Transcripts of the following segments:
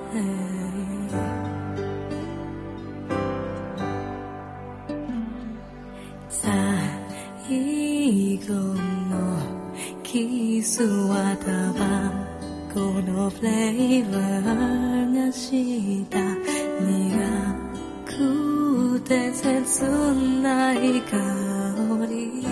最後のキスはタバコのフレーバーがした苦くて切ない香り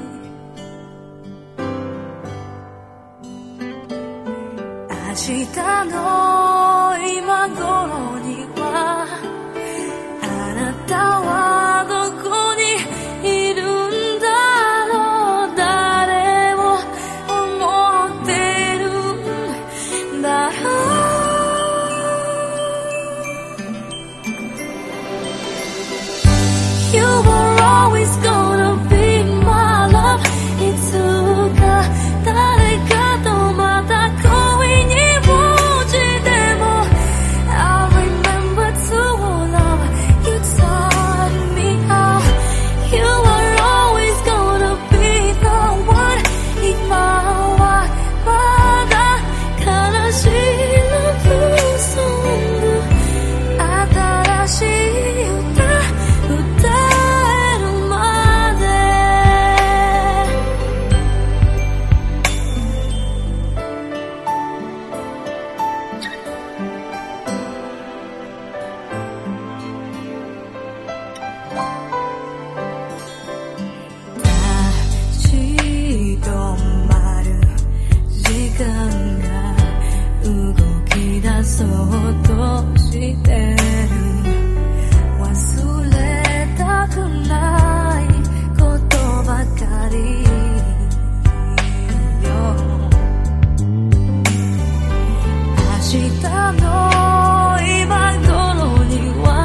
明日の今頃にはあなたはどこにいるんだろう誰を思ってるんだろう You were always gonna be my love いつか誰かとまた恋に落ちても I remember to love you taught me how You are always gonna be the one 今はまだ悲しい Love song 新しい歌歌えるまで立ち止まる時間が動き出そうとしてる忘れたくないことばかりよ明日の今頃には